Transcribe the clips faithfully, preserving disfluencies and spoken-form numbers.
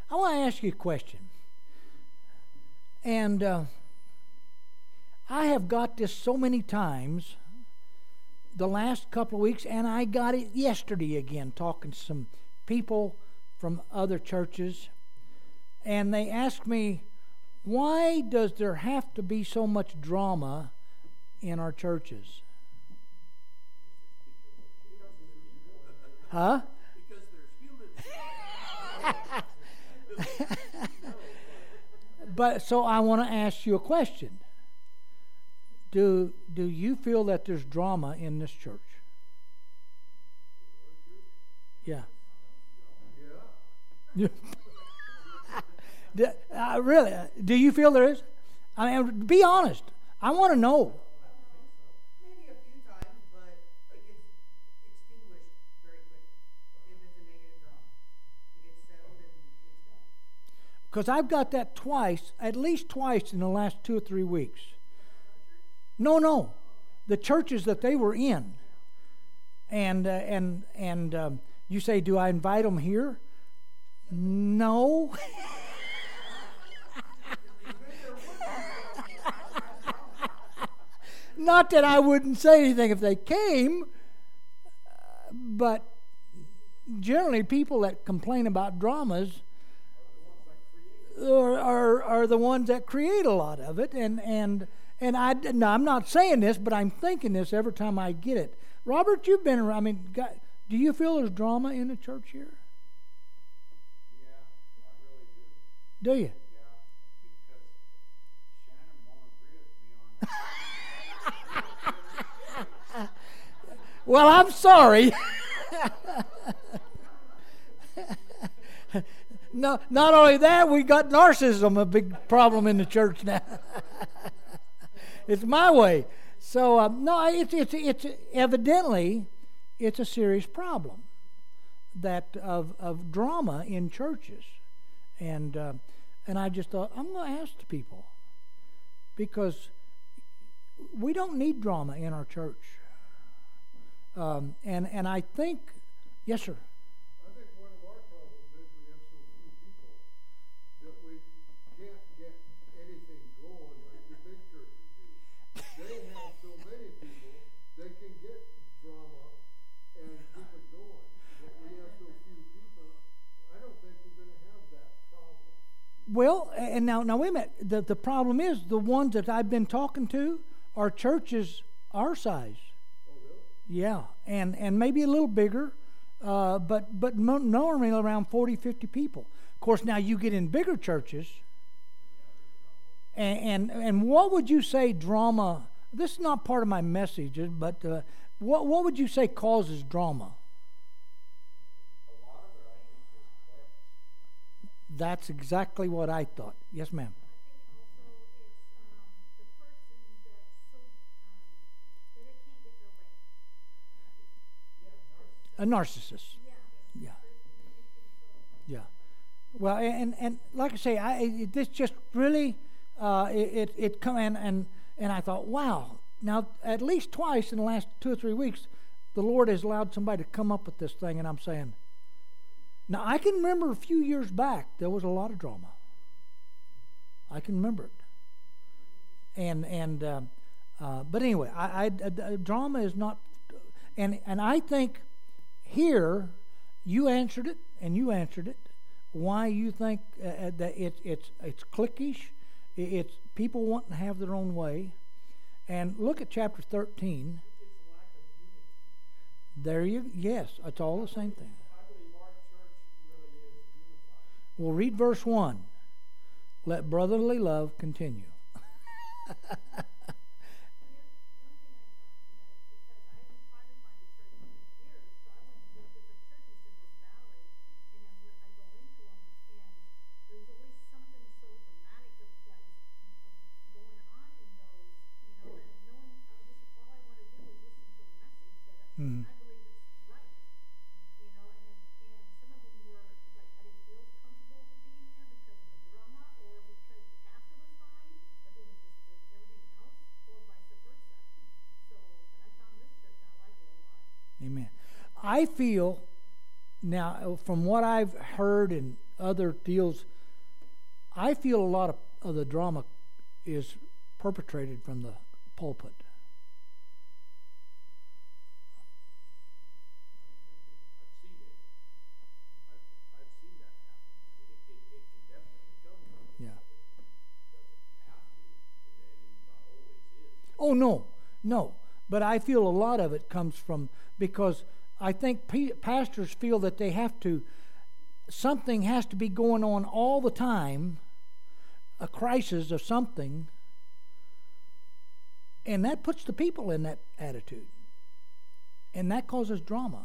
I want to ask you a question. And uh, I have got this so many times the last couple of weeks, and I got it yesterday again, talking to some people from other churches, and they asked me, why does there have to be so much drama in our churches? Huh? Because there's humans. But so I want to ask you a question. Do do you feel that there's drama in this church? Yeah. Yeah. do, uh, really? Do you feel there is? I mean, be honest. I want to know. Maybe a few times, but it gets extinguished very quickly. If it's a negative drama, it gets settled and it's done. Because I've got that twice, at least twice in the last two or three weeks. No, no, the churches that they were in, and uh, and and um, you say, do I invite them here? No. Not that I wouldn't say anything if they came, but generally people that complain about dramas are are, are the ones that create a lot of it, and and. And I, no, I'm not saying this, but I'm thinking this every time I get it. Robert, you've been around. I mean, God, do you feel there's drama in the church here? Yeah, I really do. Do you? Yeah, because Shannon won't agree with me on Well, I'm sorry. No, not only that, we got narcissism, a big problem in the church now. It's my way. So um, no, it's it's it's evidently it's a serious problem that of of drama in churches, and uh, and I just thought I'm going to ask the people, because we don't need drama in our church, um, and and I think, yes, sir. I think one of our problems is we have so few people that we can't get anything going like the big churches do. They have so many people, they can get drama and keep it going. But we have so few people, I don't think we're going to have that problem. Well, and now now wait a minute. The the problem is the ones that I've been talking to are churches our size. Oh, really? Yeah, and and maybe a little bigger, uh, but but mo- normally around forty, fifty people. Of course, now you get in bigger churches, and and, and what would you say drama? This is not part of my message, but uh, what what would you say causes drama? a lot of it, I think, is clicks. That's exactly what I thought. Yes, ma'am. I think also it's um, the person that's so um, that it can't get their way. A narcissist. Yeah. Yeah. There's- Yeah. Well, and and like I say, I it, this just really uh, it it, it come in and and I thought, wow. Now at least twice in the last two or three weeks, the Lord has allowed somebody to come up with this thing, and I'm saying. Now I can remember a few years back there was a lot of drama. I can remember it. And and uh, uh, but anyway, I, I, I drama is not, and and I think here you answered it and you answered it. Why you think uh, that it's it's it's cliquish, it's people wanting to have their own way, and look at chapter thirteen. It's lack of unity. There you yes, it's all the same thing. I believe our church really is unified. Well, read verse one. Let brotherly love continue. Mm. I believe it's right, you know, and, and some of them were like, I didn't feel comfortable being there because of the drama or because the pastor was fine, but it was just the, everything else, or vice versa. So, but I found this church and I like it a lot. Amen. I feel now, from what I've heard and other deals. I feel a lot of, of the drama is perpetrated from the pulpit. I've seen it. I've, I've seen that happen. I mean, it, it, it can definitely come from the Yeah. pulpit. It doesn't have to, and then it not always is. Oh, no, no. But I feel a lot of it comes from, because I think p- pastors feel that they have to, something has to be going on all the time, a crisis of something, and that puts the people in that attitude. And that causes drama.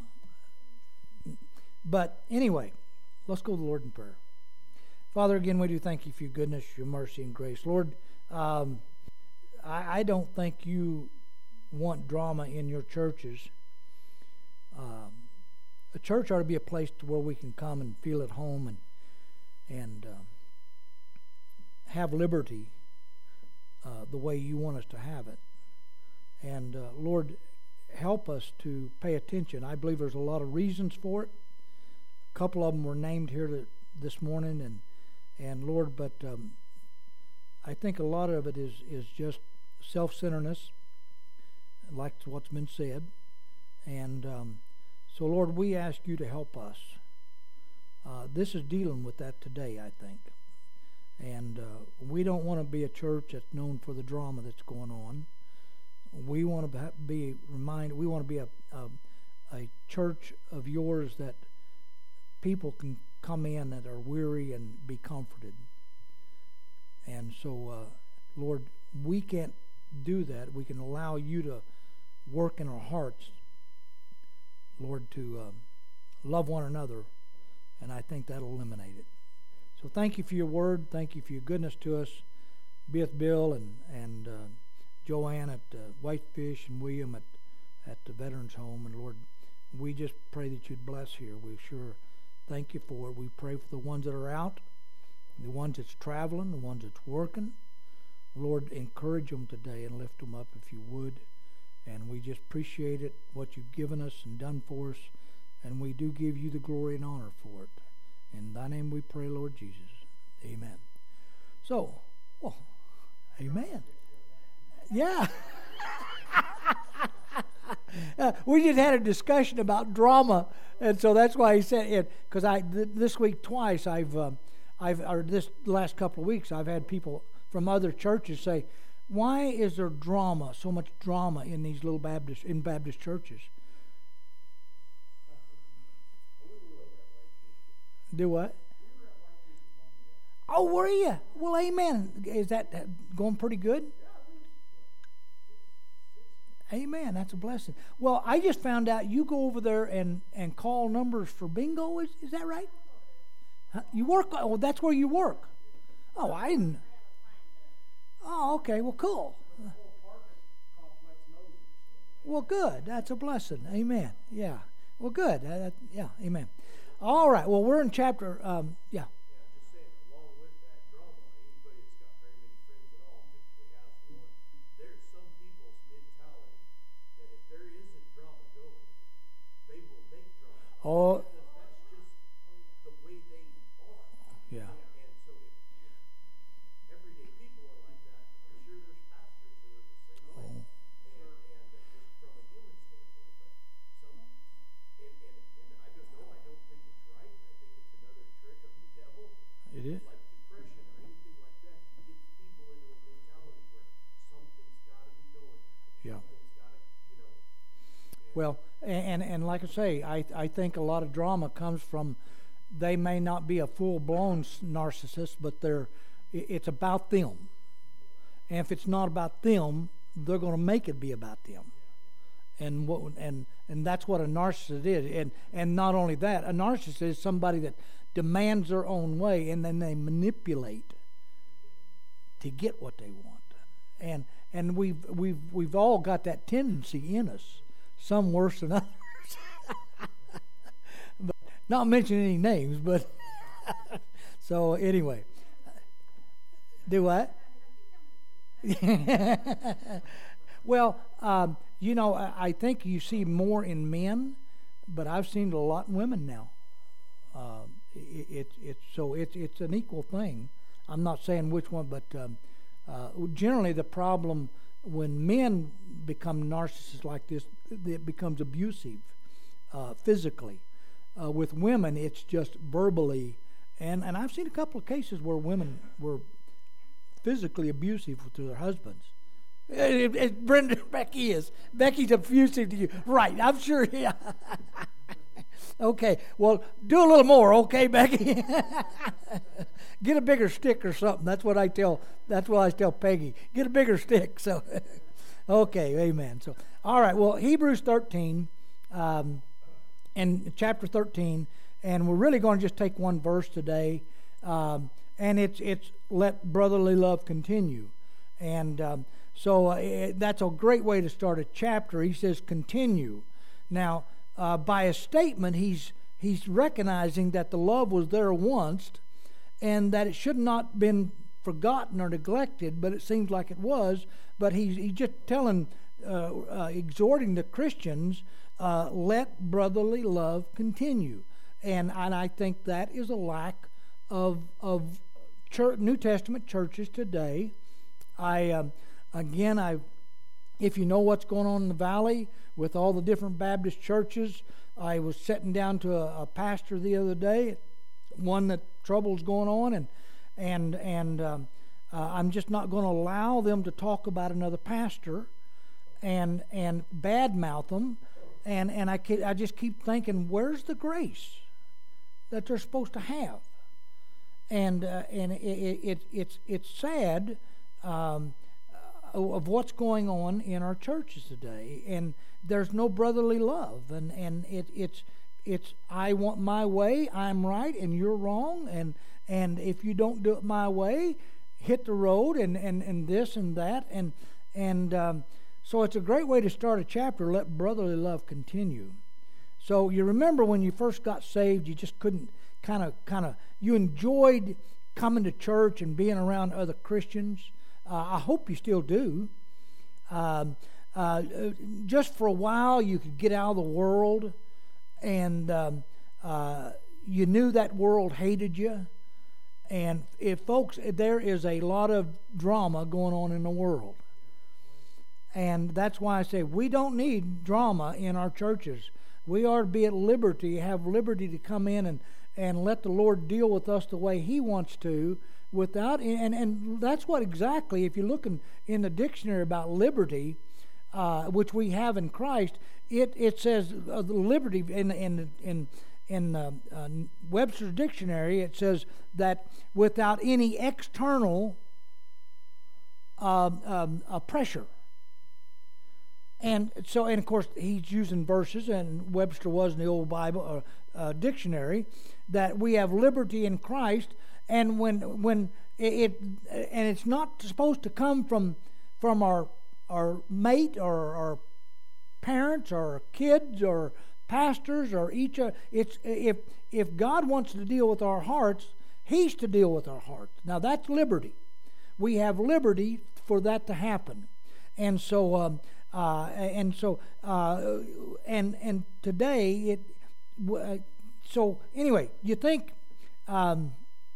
But anyway, let's go to the Lord in prayer. Father, again, we do thank you for your goodness, your mercy, and grace. Lord, um, I, I don't think you want drama in your churches. Um, a church ought to be a place to where we can come and feel at home and and um, have liberty uh, the way you want us to have it. And uh, Lord, help us to pay attention. I believe there's a lot of reasons for it. A couple of them were named here to, this morning, and and Lord, but um, I think a lot of it is is just self-centeredness, like what's been said. And um, so, Lord, we ask you to help us. Uh, this is dealing with that today, I think. And uh, we don't want to be a church that's known for the drama that's going on. We want to be reminded, we want to be a, a, a church of yours that people can come in that are weary and be comforted. And so, uh, Lord, we can't do that. We can allow you to work in our hearts, Lord, to uh, love one another, and I think that'll eliminate it. So thank you for your word. Thank you for your goodness to us. Be with Bill and, and uh, Joanne at uh, Whitefish and William at, at the Veterans Home. And Lord, we just pray that you'd bless here. We sure thank you for it. We pray for the ones that are out, the ones that's traveling, the ones that's working. Lord, encourage them today and lift them up if you would. And we just appreciate it, what you've given us and done for us. And we do give you the glory and honor for it. In thy name we pray, Lord Jesus. Amen. So, well, amen. Yeah. uh, we just had a discussion about drama, and so that's why he said it. Because I th- this week twice I've uh, I've or this last couple of weeks I've had people from other churches say, why is there drama, so much drama in these little Baptist in Baptist churches? Do what? Oh, were you? Well, amen. Is that going pretty good? Amen. That's a blessing. Well, I just found out you go over there and, and call numbers for bingo. Is is that right? Huh? You work? Oh, that's where you work. Oh, I didn't. Oh, okay. Well, cool. Well, good. That's a blessing. Amen. Yeah. Well, good. That, that, yeah. Amen. All right. Well, we're in chapter. Um, yeah. Yeah, just saying, along with that drama, anybody that's got very many friends at all typically has one. There's some people's mentality that if there isn't drama going, they will make drama. Oh. Because that's just the way they are. Yeah. And so if, if everyday people are like that, I'm sure there's pastors that are the same way. Oh. And, and uh, just from a human standpoint, but some, and, and, and I don't know, I don't think it's right. I think it's another trick of the devil. It is. Like depression or anything like that. He gets people into a mentality where something's got to be going. Yeah. Something's got to, you know. and- Well, and, and like I say, I I think a lot of drama comes from they may not be a full blown narcissist, but they're i- it's about them. And if it's not about them, they're going to make it be about them. And what and and that's what a narcissist is. And and not only that, a narcissist is somebody that demands their own way, and then they manipulate to get what they want. And and we've we've we've all got that tendency in us, some worse than others. But not mentioning any names, but so anyway. Do what? Well, um, you know, I, I think you see more in men, but I've seen it a lot in women now. Uh, it, it, it's so it's it's an equal thing. I'm not saying which one, but um, uh, generally the problem when men become narcissists like this, it becomes abusive uh, physically. Uh, with women, it's just verbally, and and I've seen a couple of cases where women were physically abusive to their husbands. It, it, Brenda, Becky is. Becky's abusive to you. Right, I'm sure. Yeah. Okay, well, do a little more, okay, Becky? Get a bigger stick or something. That's what I tell, that's what I tell Peggy. Get a bigger stick. So, okay, amen. So, all right, well, Hebrews thirteen, um, and chapter thirteen, and we're really going to just take one verse today, um, and it's, it's let brotherly love continue. And um, so uh, it, that's a great way to start a chapter. He says continue. Now, uh, by a statement, he's he's recognizing that the love was there once and that it should not been forgotten or neglected, but it seems like it was. But he's, he's just telling, uh, uh, exhorting the Christians, uh, let brotherly love continue. And, and I think that is a lack of, of church, New Testament churches today. I um, again, I, if you know what's going on in the valley with all the different Baptist churches, I was sitting down to a, a pastor the other day, one that trouble's going on, and and and um, uh, I'm just not going to allow them to talk about another pastor, and and badmouth them, and and I ke- I just keep thinking, where's the grace that they're supposed to have, and uh, and it, it, it it's it's sad. Um, of what's going on in our churches today, and there's no brotherly love, and and it, it's it's I want my way, I'm right, and you're wrong, and and if you don't do it my way, hit the road, and and, and this and that, and and um, so it's a great way to start a chapter. Let brotherly love continue. So you remember when you first got saved, you just couldn't kind of kind of you enjoyed coming to church and being around other Christians. Uh, I hope you still do. Um, uh, just for a while, you could get out of the world, and um, uh, you knew that world hated you. And if folks, there is a lot of drama going on in the world, and that's why I say we don't need drama in our churches. We are to be at liberty, have liberty to come in and and let the Lord deal with us the way He wants to. Without and and that's what exactly, if you're looking in the dictionary about liberty, uh, which we have in Christ, it it says uh, liberty in in in in uh, uh, Webster's dictionary. It says that without any external uh, um, uh, pressure. And so, and of course, he's using verses, and Webster was in the old Bible or uh, dictionary, that we have liberty in Christ. And when when it, it and it's not supposed to come from from our our mate or our parents or our kids or pastors or each other. It's if if God wants to deal with our hearts, He's to deal with our hearts. Now that's liberty. We have liberty for that to happen, and so um, uh, and so uh, and and today it. Uh, so anyway, you think. Um,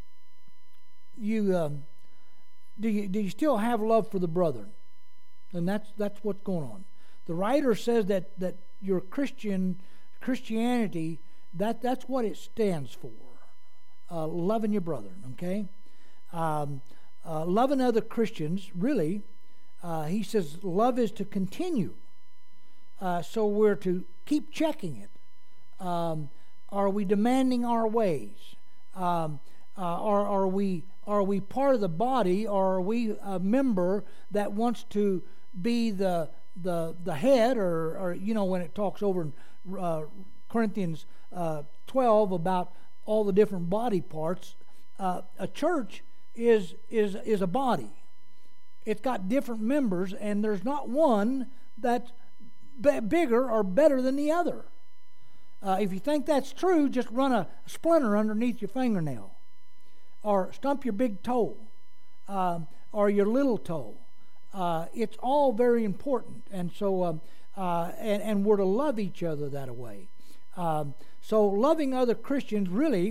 You um, do you do you still have love for the brethren? And that's that's what's going on. The writer says that that your Christian Christianity that that's what it stands for, uh, loving your brethren. Okay, um, uh, loving other Christians. Really, uh, he says love is to continue. Uh, so we're to keep checking it. Um, are we demanding our ways? Um, uh, are are we Are we part of the body, or are we a member that wants to be the the the head, or, or you know, when it talks over in uh, Corinthians uh, twelve about all the different body parts, uh, a church is is is a body. It's got different members, and there's not one that's b- bigger or better than the other. Uh, if you think that's true, just run a splinter underneath your fingernail. Or stump your big toe, um, or your little toe. Uh, it's all very important, and so um, uh, and, and we're to love each other that way. Um, so loving other Christians really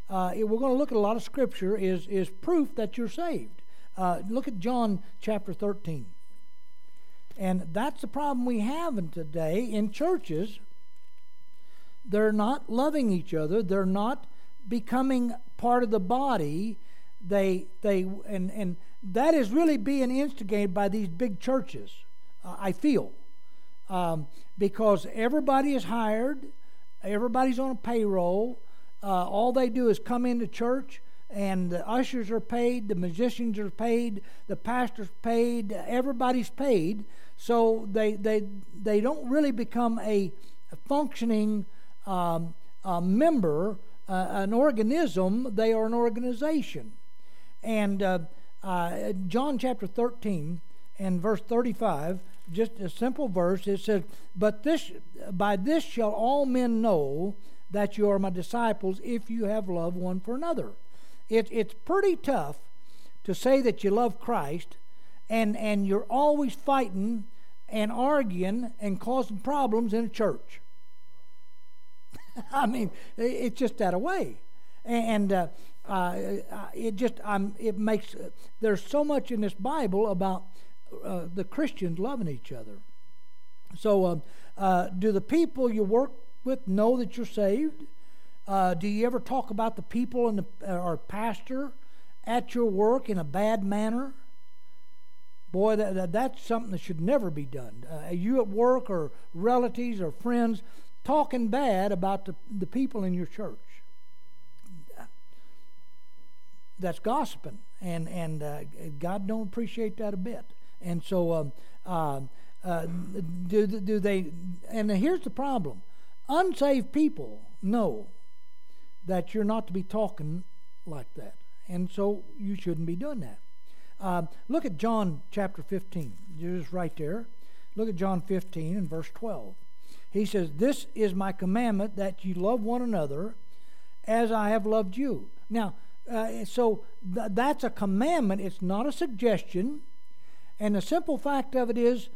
uh, it- we're going to look at a lot of Scripture is, is proof that you're saved. Uh, look at John chapter thirteen. And that's the problem we have in today in churches. They're not loving each other. They're not becoming part of the body. They they and and that is really being instigated by these big churches. Uh, I feel um, because everybody is hired, everybody's on a payroll. Uh, all they do is come into church, and the ushers are paid, the musicians are paid, the pastor's paid, everybody's paid. So they they they don't really become a, a functioning um, a member, uh, an organism. They are an organization. And uh, uh, John chapter thirteen and verse thirty-five, just a simple verse. It says, "But this, by this shall all men know that you are my disciples, if you have love one for another." It, it's pretty tough to say that you love Christ, and and you're always fighting and arguing and causing problems in a church. I mean, it's just that way, and uh, uh, it just um, it makes uh, there's so much in this Bible about uh, the Christians loving each other. So, um, uh, do the people you work with know that you're saved? Uh, do you ever talk about the people and the or pastor at your work in a bad manner? Boy, that, that that's something that should never be done. Uh, you at work or relatives or friends talking bad about the, the people in your church. That's gossiping, and and uh, God don't appreciate that a bit. And so, um, uh, uh, do do they? And here's the problem: unsaved people know that you're not to be talking like that, and so you shouldn't be doing that. Uh, look at John chapter fifteen. You're just right there. Look at John fifteen and verse twelve. He says, "This is my commandment, that you love one another as I have loved you." Now, uh, so th- that's a commandment. It's not a suggestion. And the simple fact of it is,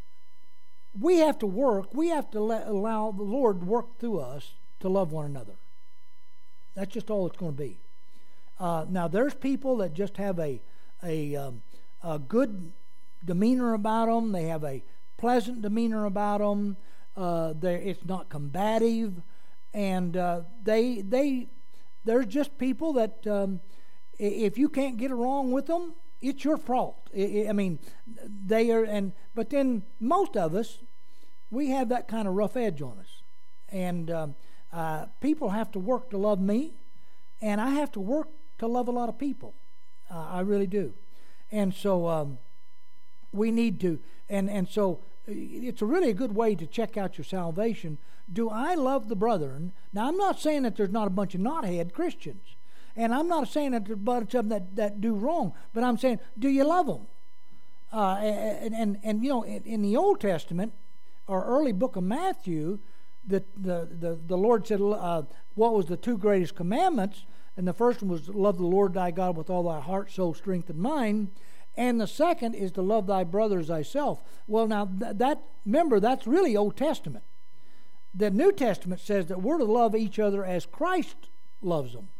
we have to work. We have to let, allow the Lord to work through us to love one another. That's just all it's going to be. Uh, now, there's people that just have a a, um, a good demeanor about them. They have a pleasant demeanor about them. Uh, it's not combative, and uh, they they there's just people that um, if you can't get along with them, it's your fault. I, I mean, they are, and but then most of us, we have that kind of rough edge on us, and um, uh, people have to work to love me, and I have to work to love a lot of people. Uh, I really do, and so um, we need to, and and so it's a really a good way to check out your salvation. Do I love the brethren? Now, I'm not saying that there's not a bunch of knothead Christians, and I'm not saying that there's a bunch of them that, that do wrong, but I'm saying, do you love them? Uh, and, and, and, you know, in, in the Old Testament, or early book of Matthew, the, the, the, the Lord said, uh, what was the two greatest commandments? And the first one was love the Lord thy God with all thy heart, soul, strength, and mind. And the second is to love thy brother as thyself. Well, now, th- that remember, that's really Old Testament. The New Testament says that we're to love each other as Christ loves them.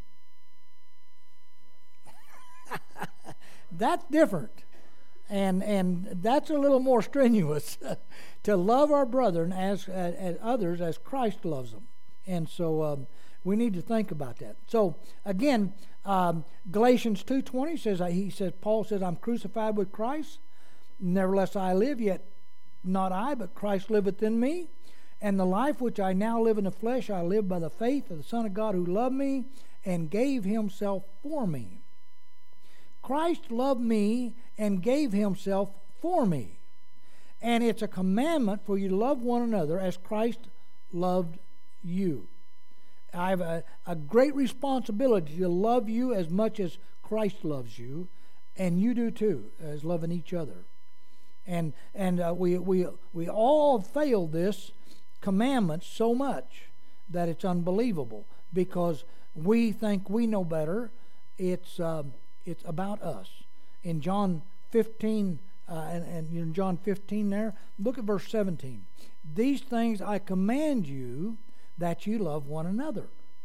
That's different. And and that's a little more strenuous to love our brethren as, as, as others as Christ loves them. And so um, we need to think about that. So again, um, Galatians two twenty says, he says, Paul says, "I'm crucified with Christ. Nevertheless I live, yet not I, but Christ liveth in me. And the life which I now live in the flesh, I live by the faith of the Son of God who loved me and gave himself for me." Christ loved me and gave himself for me. And it's a commandment for you to love one another as Christ loved you. I have a, a great responsibility to love you as much as Christ loves you, and you do too, as loving each other. And and uh, we we we all fail this commandment so much that it's unbelievable, because we think we know better. It's um, it's about us. In John fifteen, uh, and, and in John fifteen there, look at verse seventeen. "These things I command you, that you love one another."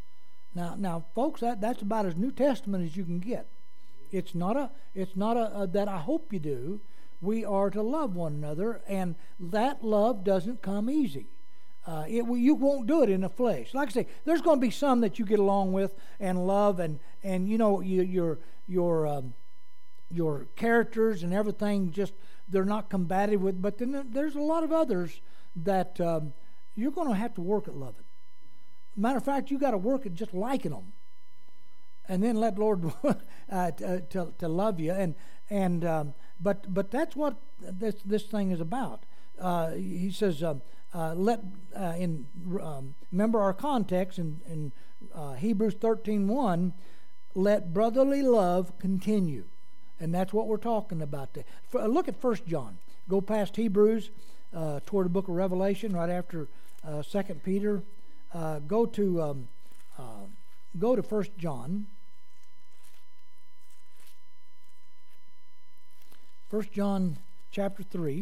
Now, now, folks, that, that's about as New Testament as you can get. It's not a. It's not a, a that I hope you do. We are to love one another, and that love doesn't come easy. Uh, it, you won't do it in the flesh. Like I say, there's going to be some that you get along with and love, and and you know you, your your um, your characters and everything just they're not combative with. But then there's a lot of others that um, you're going to have to work at loving. Matter of fact, you got to work at just liking them, and then let Lord uh, to, to to love you. And and um, but but that's what this this thing is about. Uh, he says, um, uh, let uh, in um, remember our context in in uh, Hebrews thirteen one, let brotherly love continue, and that's what we're talking about. There. For, look at First John. Go past Hebrews uh, toward the book of Revelation, right after uh, Second Peter. Uh, go to um, uh, go to First John. First John chapter three.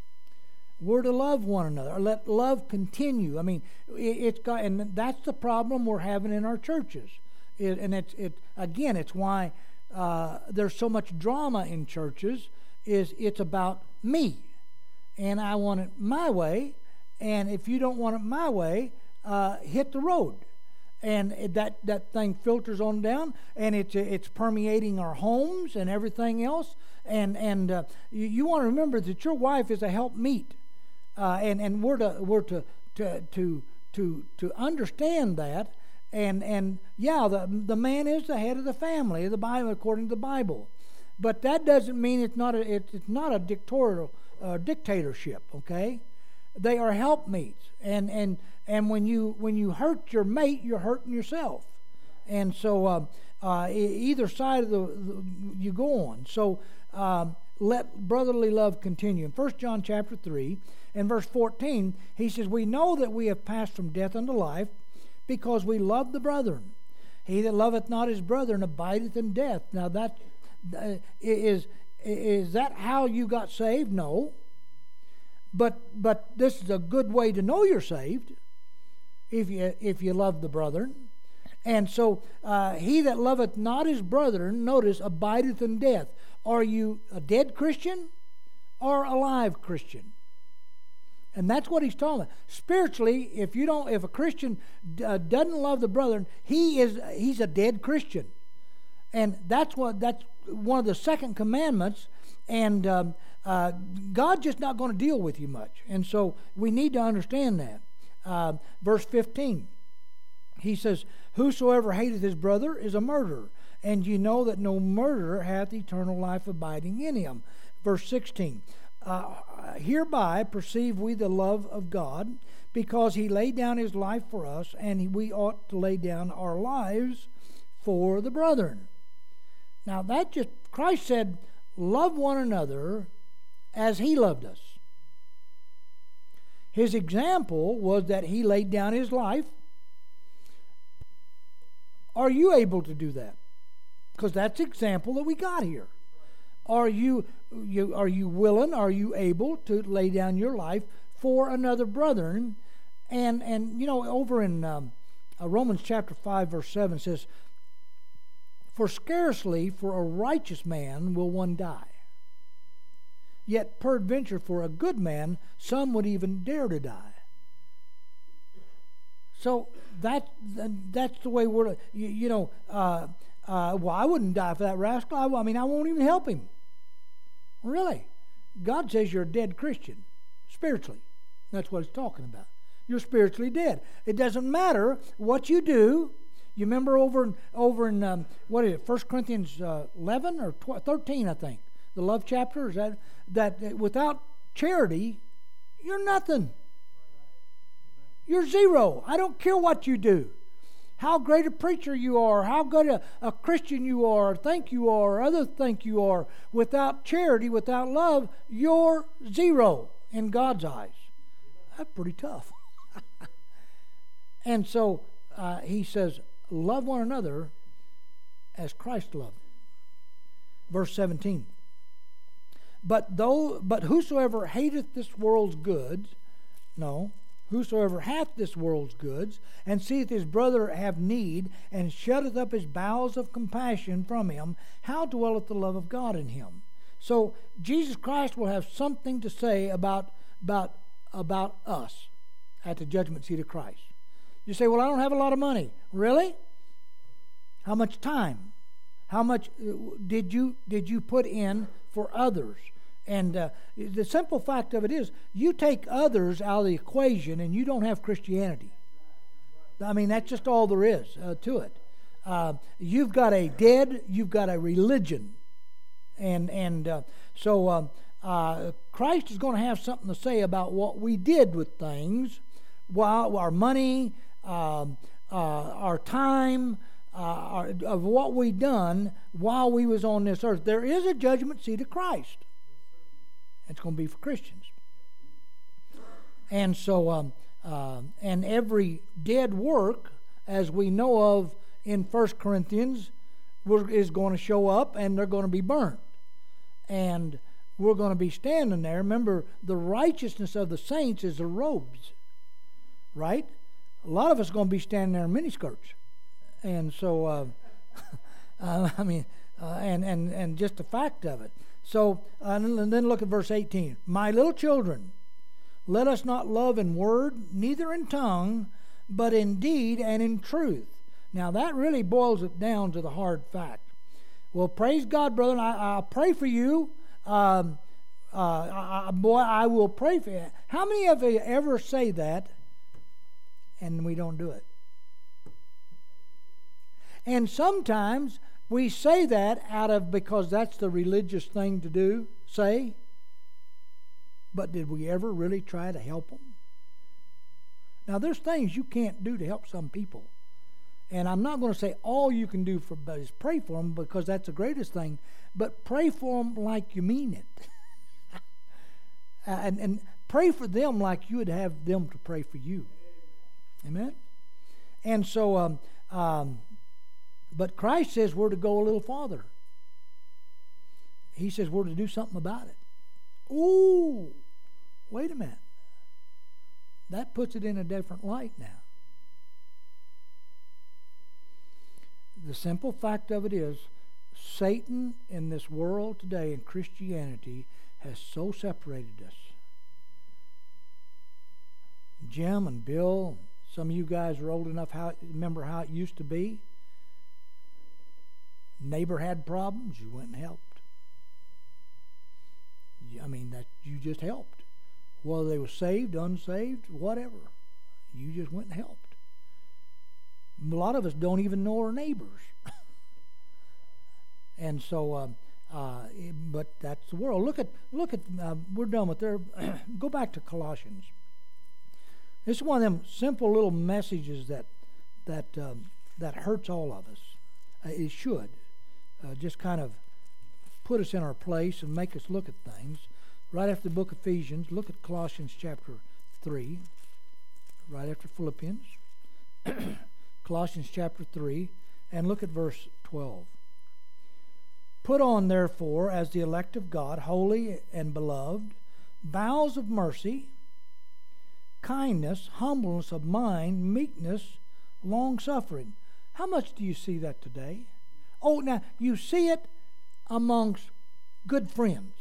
We're to love one another. Let love continue. I mean, it, it's got, and that's the problem we're having in our churches. It, and it's it again. It's why uh, there's so much drama in churches. Is it's about me, and I want it my way. And if you don't want it my way, Uh, hit the road, and that that thing filters on down, and it's it's permeating our homes and everything else. And and uh, you, you want to remember that your wife is a helpmeet, uh, and and we're to we're to to to to to understand that. And and yeah, the the man is the head of the family, the Bible according to the Bible, but that doesn't mean it's not a it, it's not a dictatorial uh, dictatorship. Okay. They are helpmeets, and and and when you when you hurt your mate, you're hurting yourself, and so uh, uh, either side of the, the you go on. So um, let brotherly love continue. In First John chapter three and verse fourteen, he says, "We know that we have passed from death unto life, because we love the brethren. He that loveth not his brethren abideth in death." Now that uh, is is that how you got saved? No. But but this is a good way to know you're saved, if you if you love the brethren. And so uh, he that loveth not his brethren, notice, abideth in death. Are you a dead Christian or a live Christian? And that's what he's talking about. Spiritually, if you don't, if a Christian uh, doesn't love the brethren, he is he's a dead Christian. And that's what that's one of the second commandments. And um, uh, God's just not going to deal with you much. And so we need to understand that. Uh, verse fifteen, he says, "Whosoever hateth his brother is a murderer, and ye know that no murderer hath eternal life abiding in him." Verse sixteen, uh, "Hereby perceive we the love of God, because he laid down his life for us, and we ought to lay down our lives for the brethren." Now that just, Christ said, love one another as he loved us. His example was that he laid down his life. Are you able to do that? Because that's the example that we got here. Are you, you are you willing, are you able to lay down your life for another brethren? And, and you know, over in um, uh, Romans chapter five, verse seven says, "For scarcely for a righteous man will one die. Yet peradventure for a good man some would even dare to die." So that that's the way we're, you, you know, uh, uh, well, I wouldn't die for that rascal. I, I mean, I won't even help him. Really. God says you're a dead Christian, spiritually. That's what he's talking about. You're spiritually dead. It doesn't matter what you do. You remember over in, over in um, what is it, First Corinthians uh, eleven or twelve, thirteen, I think, the love chapter, is that, that that without charity, you're nothing. You're zero. I don't care what you do. How great a preacher you are, how good a, a Christian you are, think you are, or others think you are. Without charity, without love, you're zero in God's eyes. That's pretty tough. And so uh, he says, love one another as Christ loved. Verse seventeen. But though, but whosoever hateth this world's goods, no, Whosoever hath this world's goods, and seeth his brother have need, and shutteth up his bowels of compassion from him, how dwelleth the love of God in him? So Jesus Christ will have something to say about, about, about us at the judgment seat of Christ. You say, well, I don't have a lot of money. Really? How much time? How much did you did you put in for others? And uh, the simple fact of it is, you take others out of the equation and you don't have Christianity. I mean, that's just all there is uh, to it. Uh, you've got a dead, you've got a religion. And and uh, so uh, uh, Christ is going to have something to say about what we did with things, while our money, um, uh, our time, uh, our, of what we done while we was on this earth. There is a judgment seat of Christ. It's going to be for Christians. And so, um, uh, and every dead work, as we know of in First Corinthians, is going to show up and they're going to be burnt. And we're going to be standing there. Remember, the righteousness of the saints is the robes, right? A lot of us are going to be standing there in miniskirts. And so, uh, uh, I mean, uh, and, and, and just the fact of it. So, uh, and then look at verse eighteen. My little children, let us not love in word, neither in tongue, but in deed and in truth. Now, that really boils it down to the hard fact. Well, praise God, brother. I, I pray for you. Um, uh, I, I, boy, I will pray for you. How many of you ever say that and we don't do it? And sometimes we say that out of because that's the religious thing to do, say. But did we ever really try to help them? Now, there's things you can't do to help some people. And I'm not going to say all you can do for is pray for them, because that's the greatest thing. But pray for them like you mean it. and, and pray for them like you would have them to pray for you. Amen? And so, um, um, but Christ says we're to go a little farther. He says we're to do something about it. Ooh, wait a minute. That puts it in a different light now. The simple fact of it is, Satan in this world today in Christianity has so separated us. Jim and Bill, some of you guys are old enough, how remember how it used to be? Neighbor had problems, you went and helped. I mean, that you just helped. Whether they were saved, unsaved, whatever. You just went and helped. A lot of us don't even know our neighbors. And so, um, uh, but that's the world. Look at, look at. Uh, we're done with there. Go back to Colossians. This is one of them simple little messages that that um, that hurts all of us. Uh, it should uh, just kind of put us in our place and make us look at things. Right after the book of Ephesians, look at Colossians chapter three. Right after Philippians. Colossians chapter three, and look at verse twelve. Put on, therefore, as the elect of God, holy and beloved, bowels of mercy, kindness, humbleness of mind, meekness, long-suffering. How much do you see that today? Oh, now, you see it amongst good friends.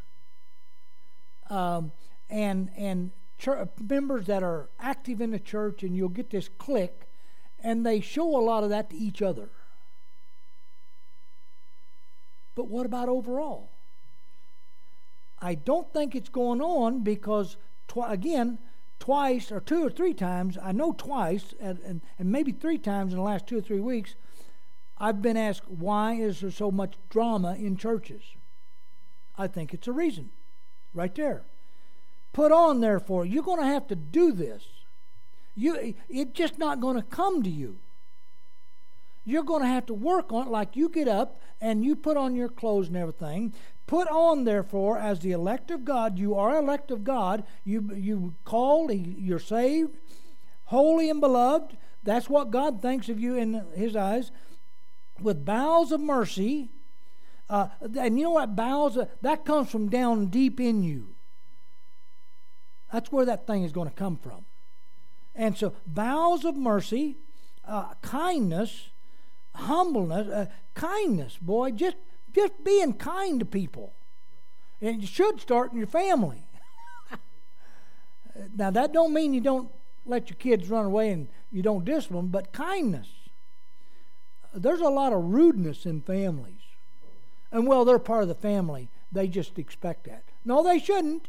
Um, and and church, members that are active in the church, and you'll get this clique, and they show a lot of that to each other. But what about overall? I don't think it's going on because, tw- again, twice or two or three times, I know twice, and, and, and maybe three times in the last two or three weeks, I've been asked, why is there so much drama in churches? I think it's a reason. Right there. Put on, therefore, you're going to have to do this. You, it's just not going to come to you. You're going to have to work on it, like you get up and you put on your clothes and everything. Put on, therefore, as the elect of God, you are elect of God, you you called, you're saved, holy and beloved. That's what God thinks of you in His eyes. With bowels of mercy. Uh, and you know what? Bowels, uh, that comes from down deep in you. That's where that thing is going to come from. And so bowels of mercy, uh, kindness, humbleness, uh, kindness, boy, just just being kind to people. And it should start in your family. Now, that don't mean you don't let your kids run away and you don't discipline, but kindness. There's a lot of rudeness in families. And, well, they're part of the family. They just expect that. No, they shouldn't.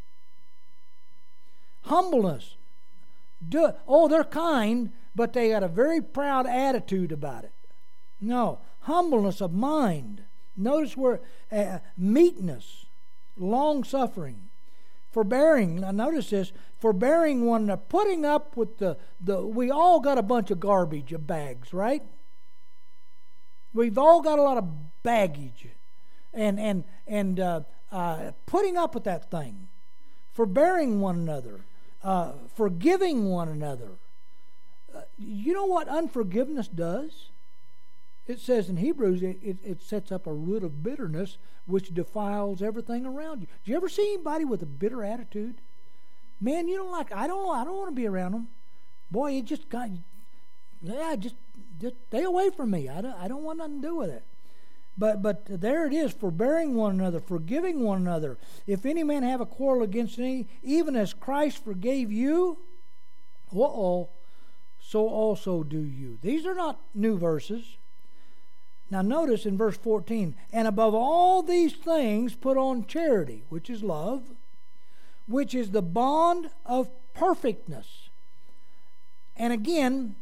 Humbleness. Do, oh, they're kind, but they got a very proud attitude about it. No. Humbleness of mind. Notice where uh, meekness, long-suffering, forbearing. Now notice this, forbearing one another, putting up with the, the, we all got a bunch of garbage of bags, right? We've all got a lot of baggage. And, and, and uh, uh, putting up with that thing, forbearing one another, uh, forgiving one another. Uh, you know what unforgiveness does? It says in Hebrews, it, it, it sets up a root of bitterness which defiles everything around you. Do you ever see anybody with a bitter attitude? Man, you don't like, I don't I don't want to be around them. Boy, it just kind of, yeah, just, just stay away from me. I don't, I don't want nothing to do with it. But but there it is, forbearing one another, forgiving one another. If any man have a quarrel against any, even as Christ forgave you, uh-oh, so also do you. These are not new verses. Now notice in verse fourteen, and above all these things put on charity, which is love, which is the bond of perfectness. And again,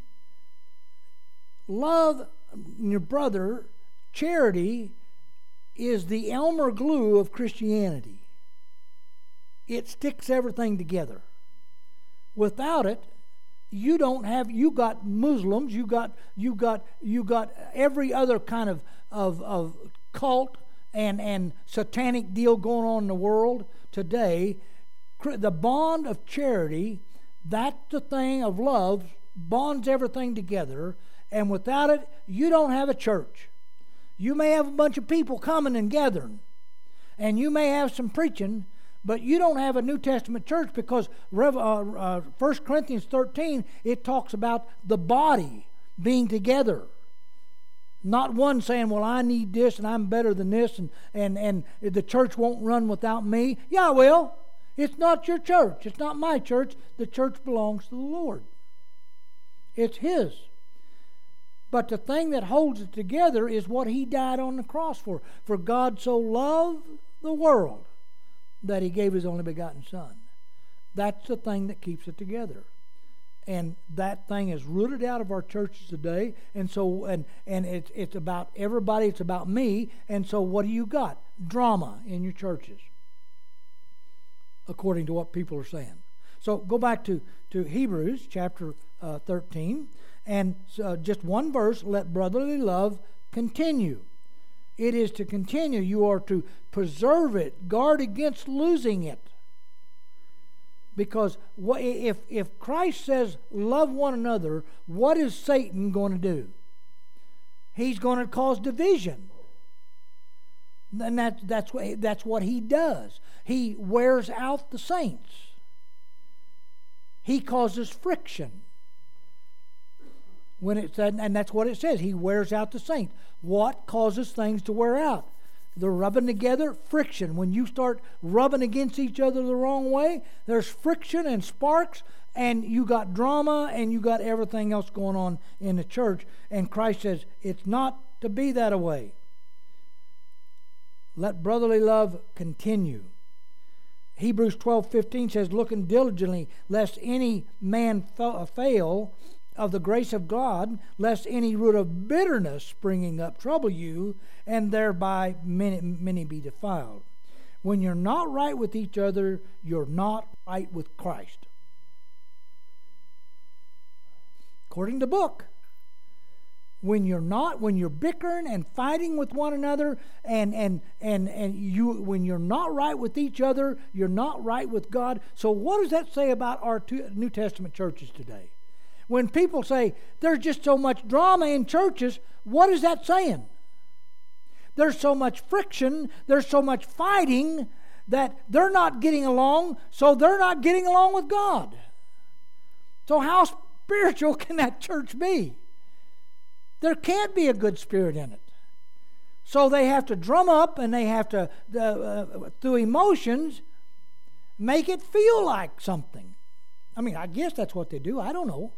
love your brother, charity is the Elmer glue of Christianity. It sticks everything together. Without it, you don't have, you got Muslims, you got you got you got every other kind of of, of cult and, and satanic deal going on in the world today. The bond of charity, that's the thing of love, bonds everything together, and without it, you don't have a church. You may have a bunch of people coming and gathering, and you may have some preaching, but you don't have a New Testament church because uh, uh, First Corinthians thirteen, it talks about the body being together. Not one saying, well, I need this and I'm better than this and, and, and the church won't run without me. Yeah, it will. It's not your church. It's not my church. The church belongs to the Lord. It's His. But the thing that holds it together is what He died on the cross for. For God so loved the world that He gave His only begotten Son. That's the thing that keeps it together. And that thing is rooted out of our churches today. And so, and, and it's, it's about everybody, it's about me. And so what do you got? Drama in your churches, according to what people are saying. So go back to, to Hebrews chapter uh, thirteen. And uh, just one verse, let brotherly love continue. It is to continue. You are to preserve it, guard against losing it. Because what, if, if Christ says, love one another, what is Satan going to do? He's going to cause division. And that, that's, what, that's what he does. He wears out the saints. He causes friction. When it said, and that's what it says, He wears out the saints. What causes things to wear out? The rubbing together, friction. When you start rubbing against each other the wrong way, there's friction and sparks, and you got drama, and you got everything else going on in the church. And Christ says, it's not to be that way. Let brotherly love continue. Hebrews twelve fifteen says, looking diligently, lest any man fa- fail of the grace of God, lest any root of bitterness springing up trouble you, and thereby many, many be defiled. When you're not right with each other, you're not right with Christ. According to the book. When you're not, when you're bickering and fighting with one another, and and and and you, when you're not right with each other, you're not right with God. So what does that say about our two New Testament churches today? When people say there's just so much drama in churches, what is that saying? There's so much friction, there's so much fighting that they're not getting along, so they're not getting along with God. So how spiritual can that church be? There can't be a good spirit in it. So they have to drum up, and they have to, uh, uh, through emotions, make it feel like something. I mean, I guess that's what they do. I don't know.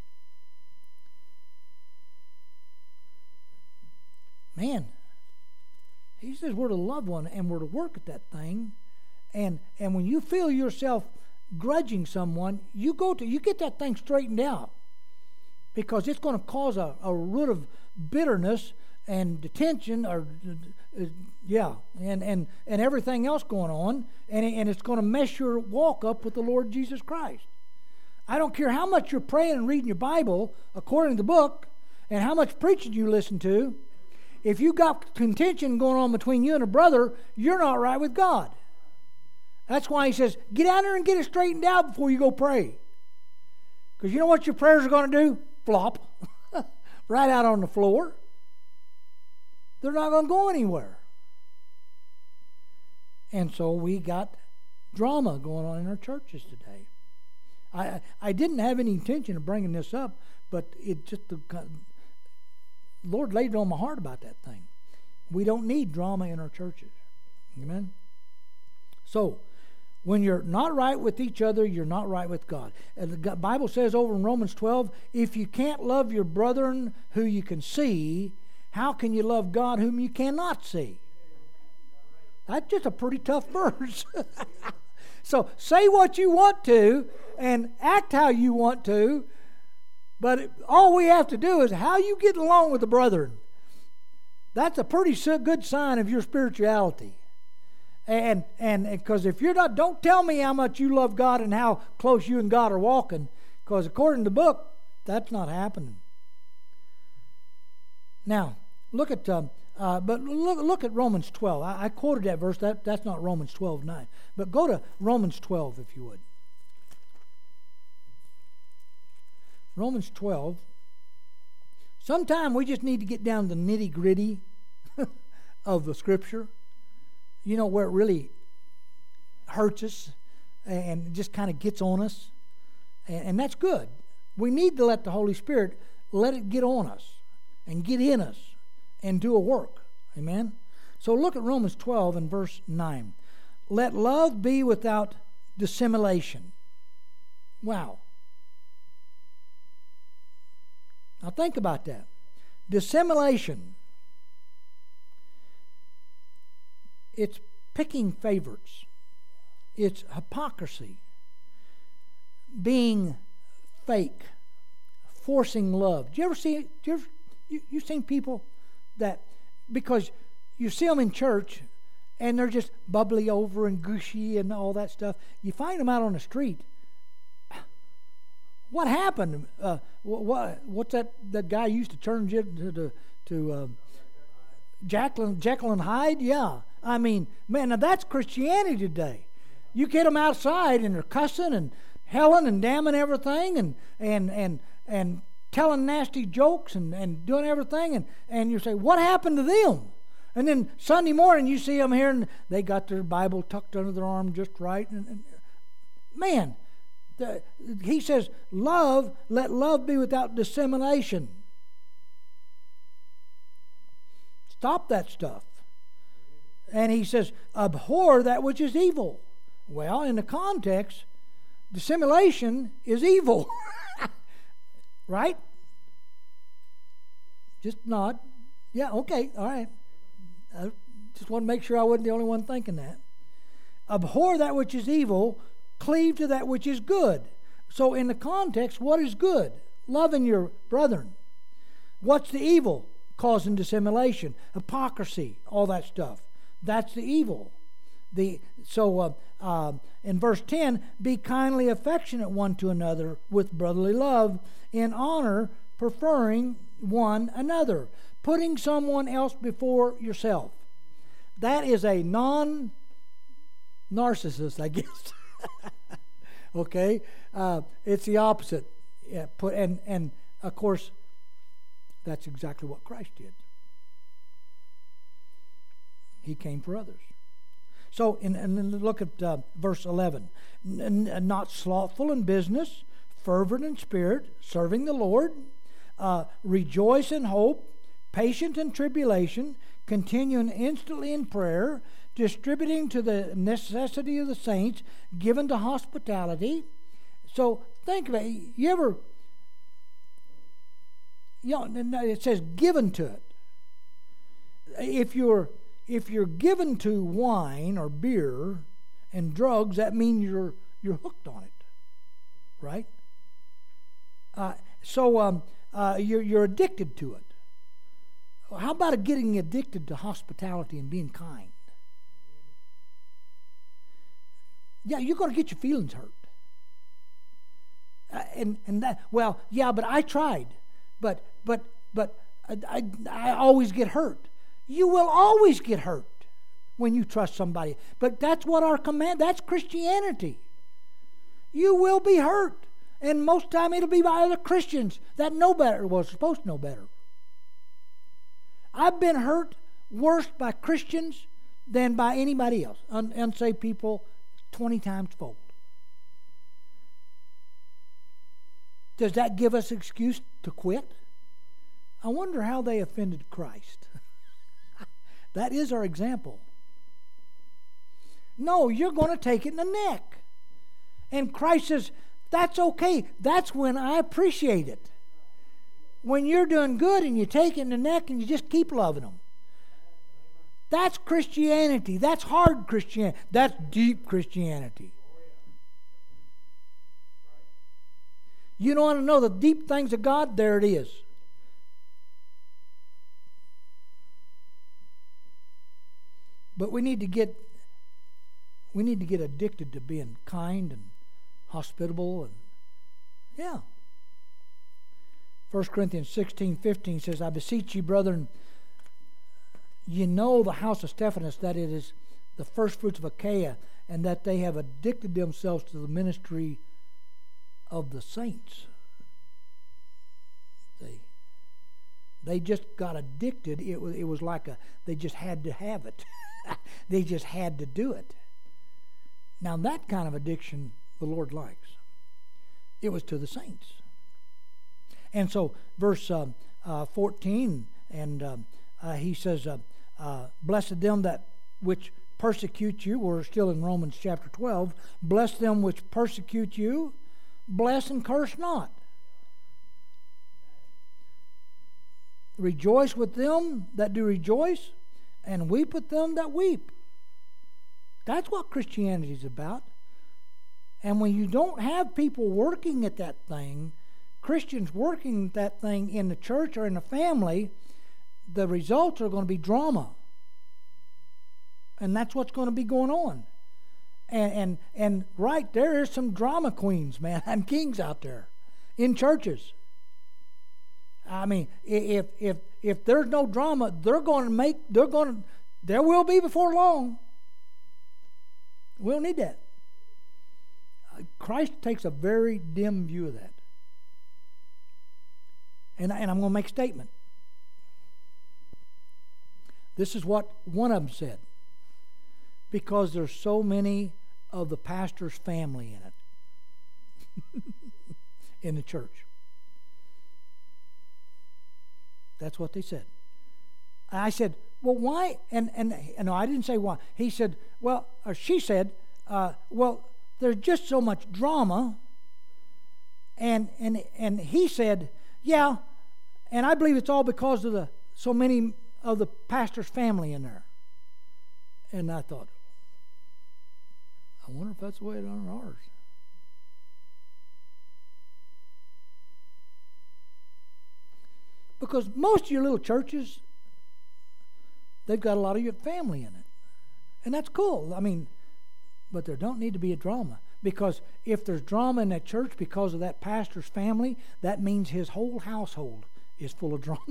Man, he says we're to love one and we're to work at that thing. And and when you feel yourself grudging someone, you go to you get that thing straightened out, because it's going to cause a, a root of bitterness and detention, or uh, yeah, and, and, and everything else going on, and, and it's going to mess your walk up with the Lord Jesus Christ. I don't care how much you're praying and reading your Bible according to the book, and how much preaching you listen to. If you got contention going on between you and a brother, you're not right with God. That's why he says, get out there and get it straightened out before you go pray. Because you know what your prayers are going to do? Flop. Right out on the floor. They're not going to go anywhere. And so we got drama going on in our churches today. I I didn't have any intention of bringing this up, but it just the Lord laid it on my heart about that thing. We don't need drama in our churches. Amen? So, when you're not right with each other, you're not right with God. And the Bible says over in Romans twelve, if you can't love your brethren who you can see, how can you love God whom you cannot see? That's just a pretty tough verse. So say what you want to and act how you want to, but all we have to do is how you get along with the brethren. That's a pretty good sign of your spirituality. And and because if you're not, don't tell me how much you love God and how close you and God are walking, because according to the book, that's not happening. Now, look at um, uh, but look look at Romans twelve. I, I quoted that verse. That that's not Romans twelve nine. But go to Romans twelve if you would. Romans twelve. Sometime we just need to get down to the nitty gritty of the Scripture. You know, where it really hurts us and just kind of gets on us. And, and that's good. We need to let the Holy Spirit let it get on us and get in us and do a work. Amen? So look at Romans twelve and verse nine. Let love be without dissimulation. Wow. Now think about that. Dissimulation. It's picking favorites. It's hypocrisy. Being fake. Forcing love. Do you ever see, do you ever, you, you've seen people that, because you see them in church and they're just bubbly over and gushy and all that stuff. You find them out on the street. What happened? Uh, what, what what's that? That guy used to turn to to, to uh, Jacqueline Jekyll and Hyde. Yeah, I mean, man, now that's Christianity today. You get them outside and they're cussing and helling and damning everything and and and and telling nasty jokes and, and doing everything, and and you say, what happened to them? And then Sunday morning you see them here and they got their Bible tucked under their arm just right, and, and man. The, he says, love, let love be without dissimulation. Stop that stuff. And he says, abhor that which is evil. Well, in the context, dissimulation is evil. Right? Just nod. Yeah, okay, all right. I just want to make sure I wasn't the only one thinking that. Abhor that which is evil, cleave to that which is good. So in the context, what is good? Loving your brethren. What's the evil? Causing dissimulation, hypocrisy, all that stuff. That's the evil. The so uh, uh, in verse ten, be kindly affectionate one to another with brotherly love, in honor, preferring one another, putting someone else before yourself. That is a non-narcissist, I guess. Okay, uh, it's the opposite. Yeah, put and and of course, that's exactly what Christ did. He came for others. So, in, and then look at uh, verse eleven. N- n- not slothful in business, fervent in spirit, serving the Lord, uh, rejoice in hope, patient in tribulation, continuing instantly in prayer, distributing to the necessity of the saints, given to hospitality. So think about it. You ever, you know, it says given to it. If you're if you're given to wine or beer and drugs, that means you're you're hooked on it, right? Uh, so um, uh, you're you're addicted to it. How about getting addicted to hospitality and being kind? Yeah, you're going to get your feelings hurt. Uh, and and that well, yeah, but I tried, but but but I, I I always get hurt. You will always get hurt when you trust somebody. But that's what our command. That's Christianity. You will be hurt, and most time it'll be by other Christians that know better. Well, supposed to know better. I've been hurt worse by Christians than by anybody else. Un- unsaved people, twenty times fold. Does that give us excuse to quit? I wonder how they offended Christ. That is our example. No, you're going to take it in the neck. And Christ says, that's okay. That's when I appreciate it. When you're doing good and you take it in the neck and you just keep loving them. That's Christianity. That's hard Christianity. That's deep Christianity. You don't want to know the deep things of God? There it is. But we need to get we need to get addicted to being kind and hospitable and yeah. First Corinthians sixteen fifteen says, I beseech you, brethren, ye know the house of Stephanus, that it is the first fruits of Achaia, and that they have addicted themselves to the ministry of the saints. They they just got addicted. It was it was like a they just had to have it. They just had to do it. Now that kind of addiction the Lord likes. It was to the saints. And so verse uh, uh, fourteen, and uh, uh, he says, uh, uh, blessed them that which persecute you. We're still in Romans chapter twelve. Bless them which persecute you. Bless and curse not. Rejoice with them that do rejoice, and weep with them that weep. That's what Christianity is about. And when you don't have people working at that thing, Christians working at that thing in the church or in the family, the results are going to be drama. And that's what's going to be going on. And and, and right there is some drama queens, man, and kings out there in churches. I mean, if if if there's no drama, they're going to make, they're going to, there will be before long. We don't need that. Christ takes a very dim view of that. And, and I'm going to make a statement. This is what one of them said. Because there's so many of the pastor's family in it. In the church. That's what they said. I said, well, why? And, and, and no, I didn't say why. He said, well, or she said, uh, well, there's just so much drama. And, and, and he said, yeah, and I believe it's all because of the so many of the pastor's family in there. And I thought, I wonder if that's the way it is on ours. Because most of your little churches, they've got a lot of your family in it. And that's cool. I mean, but there don't need to be a drama. Because if there's drama in that church because of that pastor's family, that means his whole household is full of drama.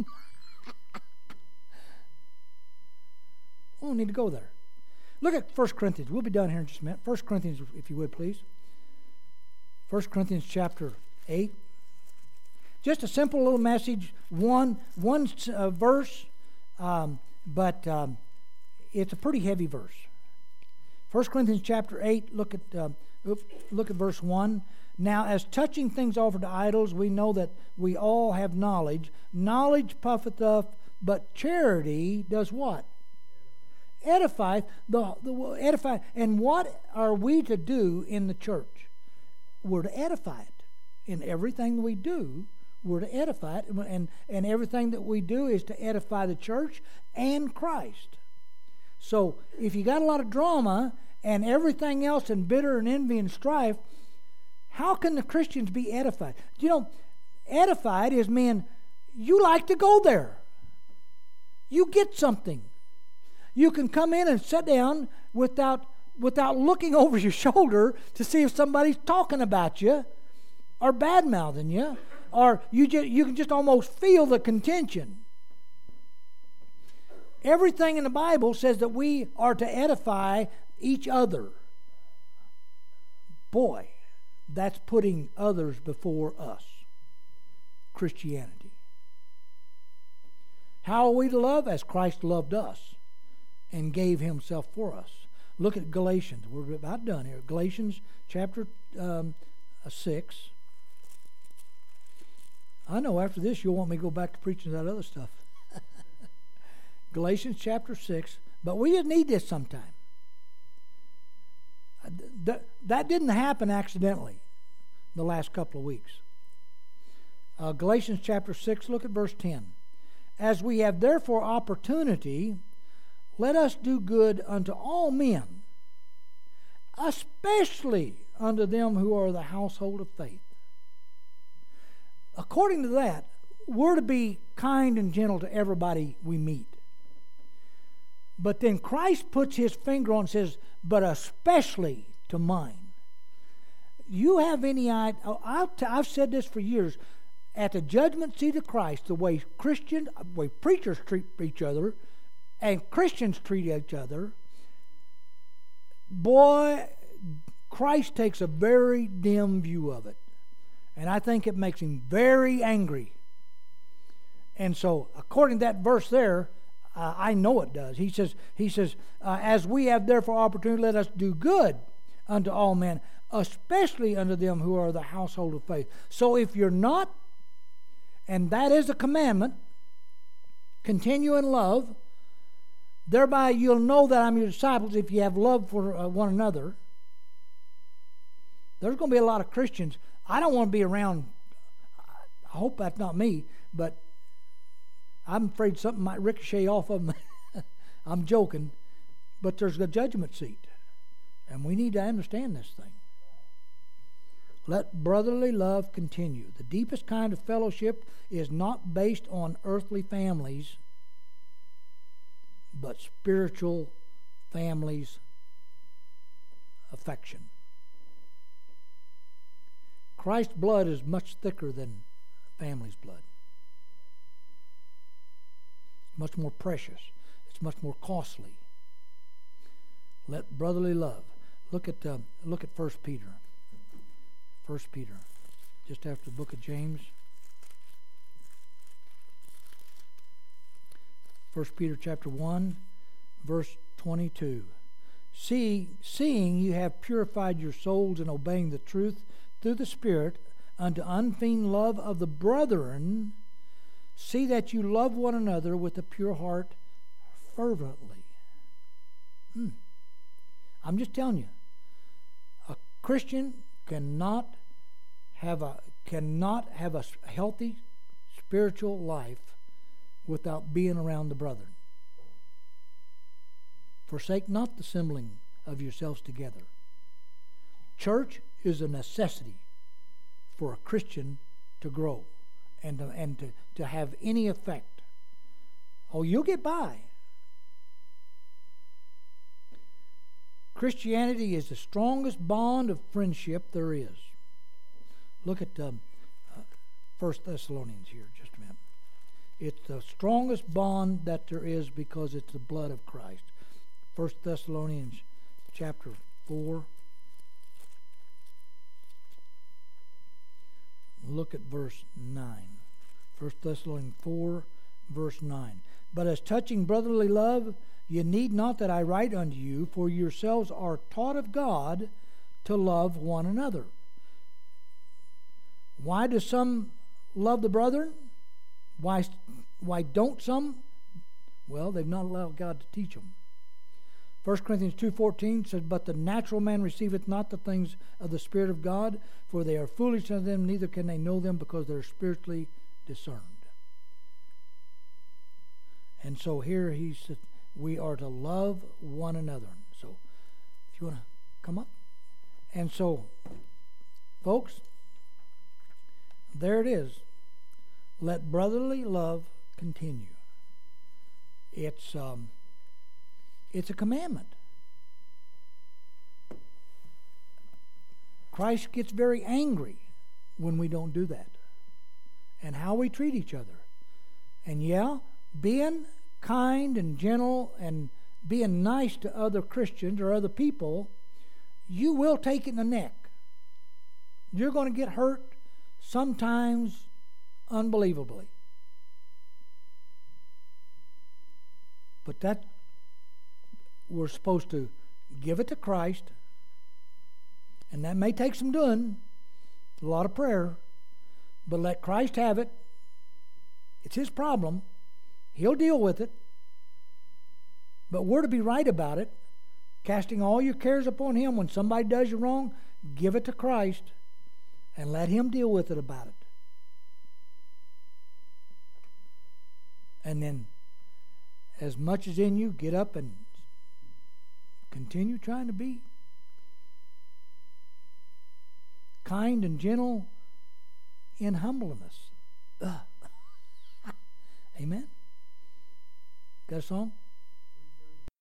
We don't need to go there. Look at First Corinthians. We'll be done here in just a minute. First Corinthians, if you would, please. First Corinthians chapter eight. Just a simple little message, one one uh, verse, um, but um, it's a pretty heavy verse. First Corinthians chapter eight, look at uh, oop, look at verse one. Now, as touching things offered to idols, we know that we all have knowledge. Knowledge puffeth up, but charity does what? Edifieth. The, the edify. And what are we to do in the church? We're to edify it. In everything we do, we're to edify it. And, and everything that we do is to edify the church and Christ. So, if you got a lot of drama and everything else and bitter and envy and strife, how can the Christians be edified? You know, edified is mean you like to go there. You get something. You can come in and sit down without without looking over your shoulder to see if somebody's talking about you or bad-mouthing you, or you just, you can just almost feel the contention. Everything in the Bible says that we are to edify each other. Boy, that's putting others before us. Christianity. How are we to love? As Christ loved us and gave himself for us. Look at Galatians. We're about done here. Galatians chapter um, six. I know after this you'll want me to go back to preaching that other stuff. Galatians chapter six. But we just need this sometime. That, that didn't happen accidentally the last couple of weeks. Uh, Galatians chapter six, look at verse ten. As we have therefore opportunity, let us do good unto all men, especially unto them who are the household of faith. According to that, we're to be kind and gentle to everybody we meet. But then Christ puts his finger on and says, but especially to mine. You have any idea? I've, t- I've said this for years. At the judgment seat of Christ, the way Christians, the way preachers treat each other, and Christians treat each other, boy, Christ takes a very dim view of it. And I think it makes him very angry. And so, according to that verse there, uh, I know it does. He says, he says, uh, as we have therefore opportunity, let us do good unto all men, especially unto them who are the household of faith. So if you're not, and that is a commandment, continue in love, thereby you'll know that I'm your disciples if you have love for uh, one another. There's going to be a lot of Christians. I don't want to be around, I hope that's not me, but I'm afraid something might ricochet off of them. I'm joking. But there's a judgment seat. And we need to understand this thing. Let brotherly love continue. The deepest kind of fellowship is not based on earthly families, but spiritual families' affection. Christ's blood is much thicker than family's blood. It's much more precious. It's much more costly. Let brotherly love. Look at uh, look at First Peter. First Peter, just after the book of James. First Peter chapter one, verse twenty-two. See, seeing you have purified your souls in obeying the truth through the Spirit unto unfeigned love of the brethren, see that you love one another with a pure heart fervently. Hmm. I'm just telling you, a Christian cannot have a cannot have a healthy spiritual life without being around the brethren. Forsake not the assembling of yourselves together. Church is a necessity for a Christian to grow and to, and to, to have any effect. Oh, you'll get by. Christianity is the strongest bond of friendship there is. Look at um, uh, First Thessalonians here, just a minute. It's the strongest bond that there is because it's the blood of Christ. First Thessalonians chapter four. Look at verse nine. First Thessalonians four, verse nine. But as touching brotherly love, ye need not that I write unto you, for yourselves are taught of God to love one another. Why do some love the brethren? Why, why don't some? Well, they've not allowed God to teach them. First Corinthians two fourteen says, But the natural man receiveth not the things of the Spirit of God, for they are foolish unto them, neither can they know them, because they are spiritually discerned. And so here he said, we are to love one another. So, if you want to come up. And so, folks, there it is. Let brotherly love continue. It's um, it's a commandment. Christ gets very angry when we don't do that, and how we treat each other. And yeah, being kind and gentle and being nice to other Christians or other people, you will take it in the neck. You're going to get hurt sometimes unbelievably. But that, we're supposed to give it to Christ, and that may take some doing, a lot of prayer, but let Christ have it. It's his problem. He'll deal with it. But we're to be right about it, casting all your cares upon him. When somebody does you wrong, give it to Christ and let him deal with it about it. And then, as much as in you, get up and continue trying to be kind and gentle in humbleness. Ugh. Amen. Got a song?